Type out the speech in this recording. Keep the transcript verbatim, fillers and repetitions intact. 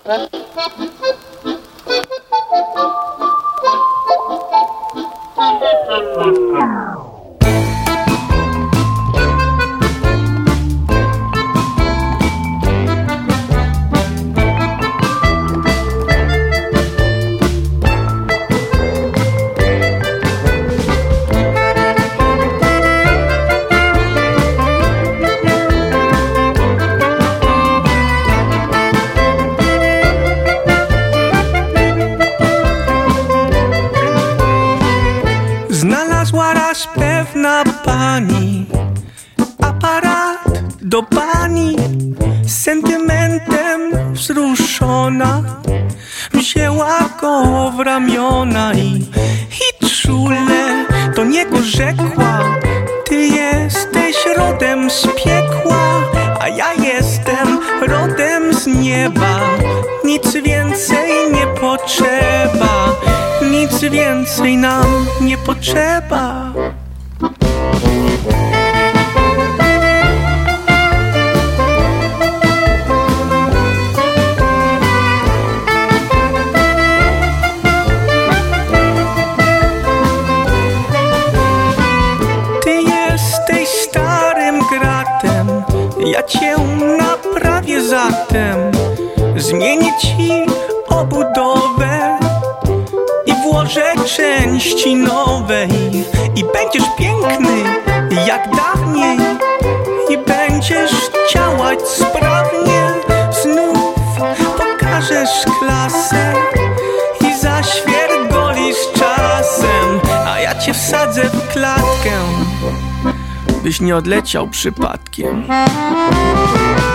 Znalazła raz pewna pani aparat do bani. Sentymentem wzruszona wzięła go w ramiona i, i czule do niego rzekła: ty jesteś rodem z piekła, a ja jestem rodem z nieba. Nic więcej nie potrzeba, nic więcej nam nie potrzeba. Ty jesteś starym gratem, ja cię naprawię zatem. Zmienię ci obudowę i włożę części nowe i, i będziesz piękny jak dawniej i będziesz działać sprawnie. Znów pokażesz klasę i zaświergolisz czasem, a ja cię wsadzę w klatkę, byś nie odleciał przypadkiem.